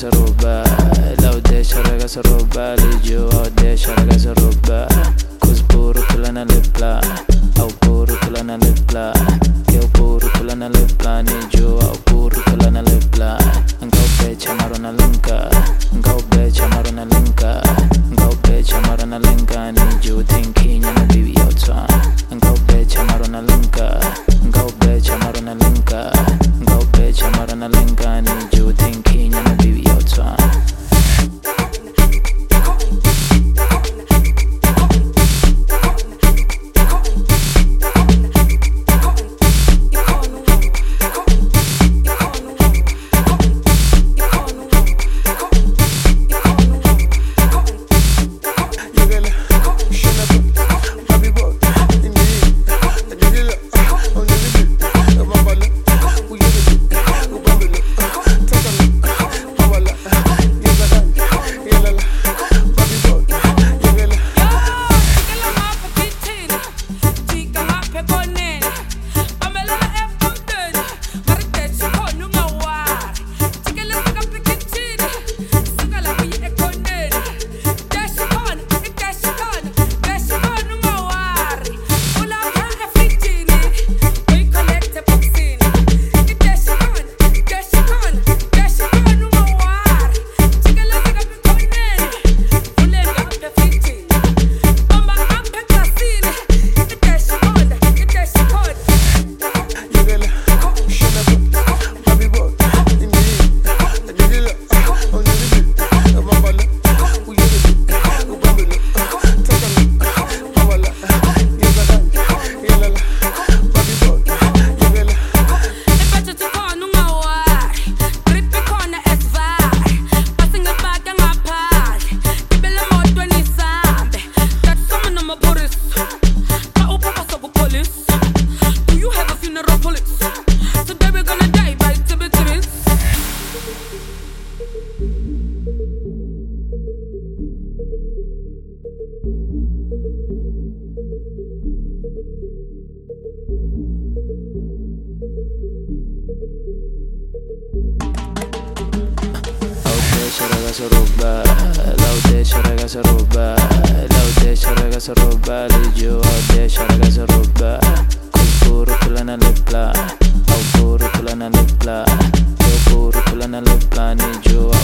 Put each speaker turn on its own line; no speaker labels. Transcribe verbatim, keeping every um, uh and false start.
ragazza ruba, love deixa ragazza ruba, ligio deixa ragazza ruba, cos puro pula na lepla, au puro pula na lepla, eu puro pula na lepla, ligio au puro pula na lepla, engkau beca marona lengka, engkau beca marona lengka, engkau beca marona lengka, ligio thinking na bibi outside, engkau beca marona lengka, engkau beca marona lengka, engkau beca marona lengka, ligio thinking na bibi outside. Ragazza ruba, love deixa ragazza ruba, love deixa ragazza ruba, ligio deixa ragazza ruba, col puro pula na lepla, au puro pula na lepla, eu puro pula na lepla, ligio